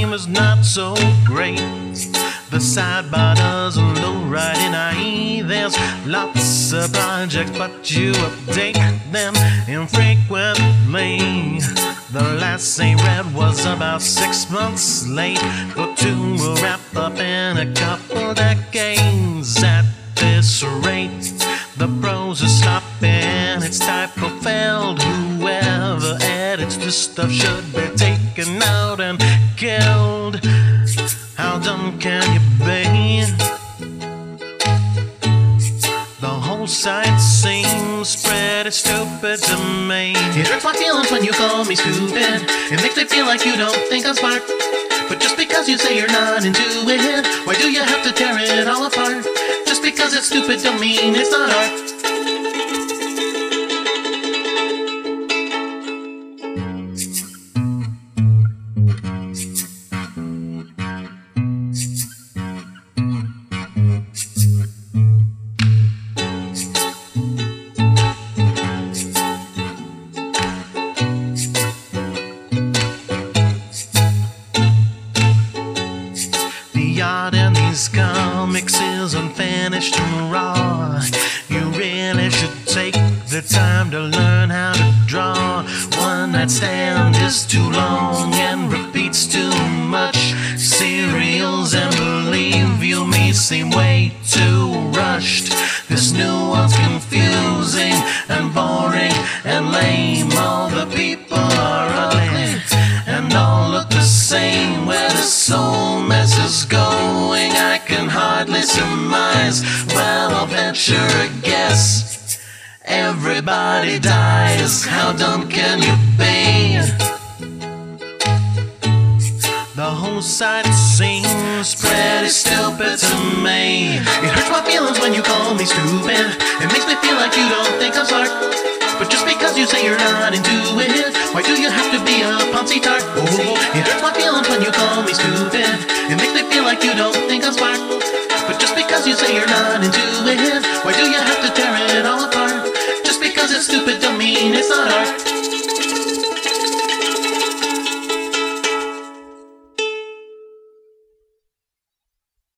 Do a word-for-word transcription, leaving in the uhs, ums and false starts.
game is not so great. The sidebar doesn't look right in I E. There's lots of projects, but you update them infrequently. The last I read was about six months late. Book two will wrap up in a couple decades. At this rate, the prose is stopping, its typo failed. Whoever edits this stuff should be taken out and killed. How dumb can you be? The whole site seems pretty stupid to me. It hurts my feelings when you call me stupid. It makes me feel like you don't think I'm smart. But just because you say you're not into it, why do you have to tear it all apart? Just because it's stupid don't mean it's not art. The art in these comics is unfinished and raw. You really should take the time to learn how to draw. One night stand is too long and repeats too much. Serials and believe you me seem way too rushed. This new one's confusing and boring and lame. All the people are ugly and all look the same. Where this whole mess is going, I can hardly surmise. Well, I'll venture a guess. Everybody dies. How dumb can you be? The whole site seems pretty stupid to me. It hurts my feelings when you call me stupid. It makes me feel like you don't think I'm smart. But just because you say you're not into it, why do you have to be a Ponzi tart? Oh, it hurts my feelings when you call me stupid. It makes me feel like you don't